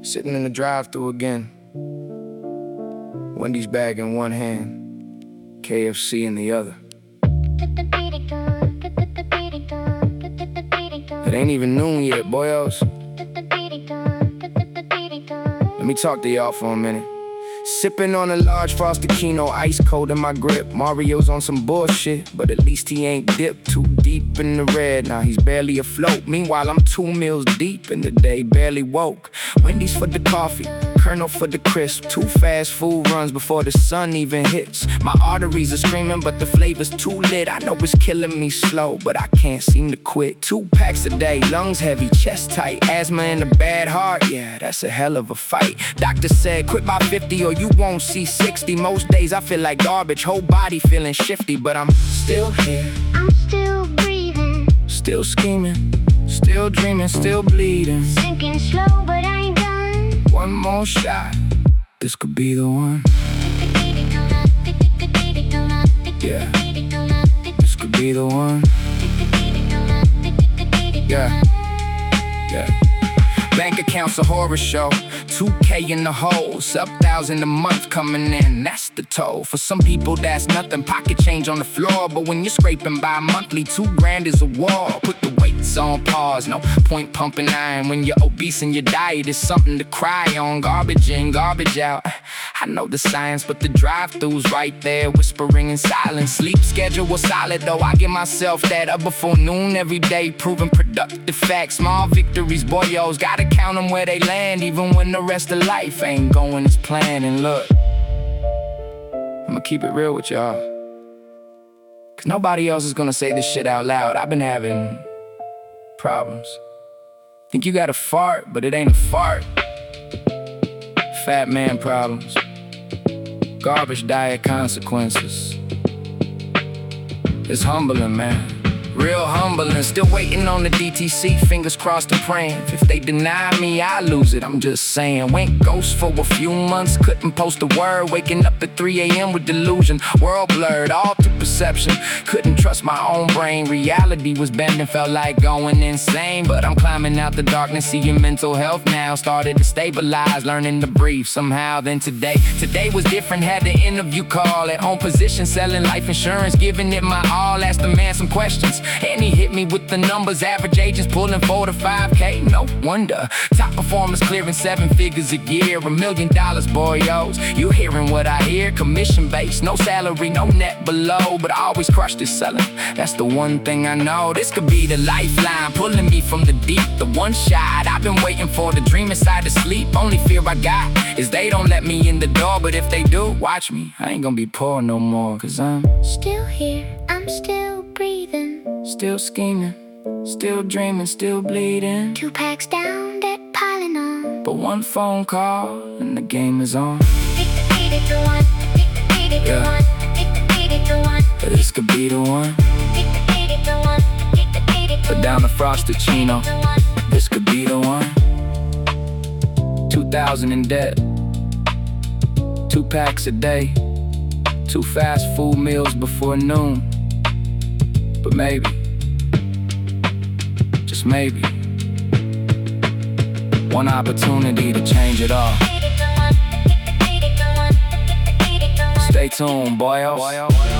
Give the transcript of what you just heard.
Sitting in the drive-thru again. Wendy's bag in one hand, KFC in the other. It ain't even noon yet, boyos. Let me talk to y'all for a minute. Sipping on a large Frosted Kino, ice cold in my grip. Mario's on some bullshit, but at least he ain't dipped too deep in the red. Now he's barely afloat. Meanwhile, I'm 2 meals deep in the day, barely woke. Wendy's for the coffee, Colonel for the crisp. 2 fast food runs before the sun even hits. My arteries are screaming, but the flavor's too lit. I know it's killing me slow, but I can't seem to quit. 2 packs a day, lungs heavy, chest tight. Asthma and a bad heart, yeah, that's a hell of a fight. Doctor said, quit by 50 or you won't see 60. Most days I feel like garbage, whole body feeling shifty. But I'm still here, I'm still breathing, still scheming, still dreaming, still bleeding. sinking slow, but I ain't done. One more shot, this could be the one. Yeah, this could be the one. Yeah, yeah. Bank account's a horror show, 2K in the hole, sub 1,000 a month coming in, that's the toll. For some people that's nothing, pocket change on the floor. But when you're scraping by monthly, 2 grand is a war. Put the weights on pause, no point pumping iron. When you're obese and your diet is something to cry on. Garbage in, garbage out, I know the science, but the drive-thru's right there, whispering in silence. Sleep schedule was solid though, I give myself that. Up before noon every day, proving productive facts. Small victories, boyos, gotta count them where they land, even when the rest of life ain't going as planned. And look, I'ma keep it real with y'all, cause nobody else is gonna say this shit out loud. I've been having problems. Think you got a fart, but it ain't a fart. Fat man problems, garbage diet consequences. It's humbling, man, real humbling. Still waiting on the DTC, fingers crossed and praying. If they deny me, I lose it, I'm just saying. Went ghost for a few months, couldn't post a word. Waking up at 3 a.m. with delusion, world blurred, all through perception. Couldn't trust my own brain, reality was bending, felt like going insane. But I'm climbing out the darkness, seeing mental health now. Started to stabilize, learning to breathe somehow. Then today was different, had the interview call. At home position, selling life insurance, giving it my all. Asked the man some questions, and he hit me with the numbers. Average agents pulling 4 to 5K, no wonder. Top performers clearing 7 figures a year, $1 million, boyos. You hearing what I hear? Commission based, no salary, no net below. But I always crush this selling, that's the one thing I know. This could be the lifeline, pulling me from the deep. The one shot I've been waiting for, the dream inside the sleep. Only fear I got is they don't let me in the door. But if they do, watch me, I ain't gonna be poor no more. Cause I'm Still here, I'm still breathing, still scheming, still dreaming, still bleeding. 2 packs down, that piling on. But one phone call and the game is on. But this could be the one. Put down the Frosted Chino, this could be the one. 2,000 in debt, 2 packs a day, 2 fast food meals before noon. But maybe, just maybe, one opportunity to change it all. Stay tuned, boyos.